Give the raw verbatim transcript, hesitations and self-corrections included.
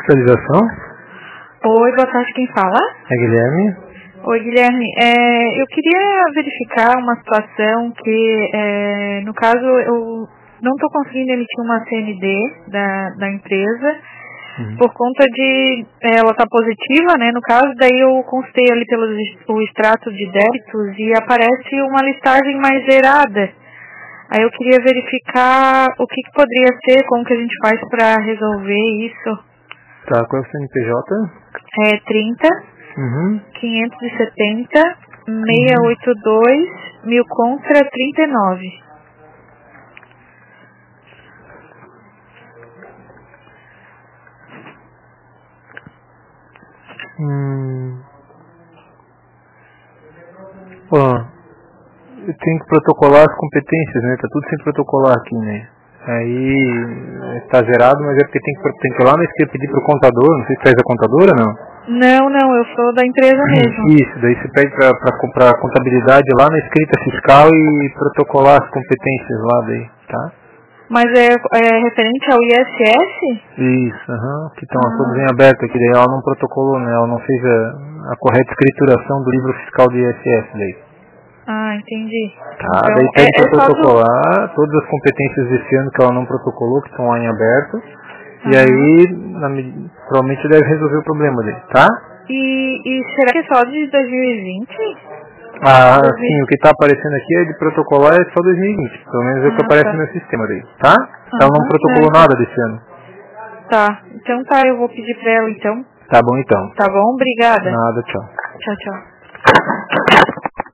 Fiscalização. Oi, boa tarde, quem fala? É Guilherme. Oi, Guilherme. É, eu queria verificar uma situação que, é, no caso, eu não estou conseguindo emitir uma C N D da, da empresa uhum. por conta de ela estar tá positiva, né? No caso, daí eu consultei ali pelo o extrato de débitos e aparece uma listagem mais zerada. Aí eu queria verificar o que, que poderia ser, como que a gente faz para resolver isso. Tá, qual é o C N P J? É trinta, uhum. quinhentos e setenta, seiscentos e oitenta e dois, mil contra trinta e nove. Hum. Bom, eu tenho que protocolar as competências, né? Tá tudo sem protocolar aqui, né? Aí está zerado, mas é porque tem que, tem que ir lá na esquerda pedir pro contador, não sei se faz a contadora ou não. Não, não, eu sou da empresa mesmo. Isso, daí você pede para comprar a contabilidade lá na escrita fiscal e protocolar as competências lá daí, tá? Mas é, é referente ao I S S? Isso, aham, uhum, que estão ah. todos em aberto aqui, daí ela não protocolou, né? Ela não fez a, a correta escrituração do livro fiscal do I S S daí. Ah, entendi. Tá, então, daí tem é, que é protocolar do... todas as competências desse ano que ela não protocolou, que estão lá em aberto. Uhum. E aí, na, provavelmente deve resolver o problema dele, tá? E, e será que é só de dois mil e vinte? Ah, dois mil e vinte? Sim, o que está aparecendo aqui é de protocolar é só dois mil e vinte. Pelo menos é o que ah, aparece tá. no meu sistema daí, tá? Uhum. Ela não protocolou é. nada desse ano. Tá, então tá, eu vou pedir pra ela então. Tá bom então. Tá bom, obrigada. Nada, tchau. Tchau, tchau.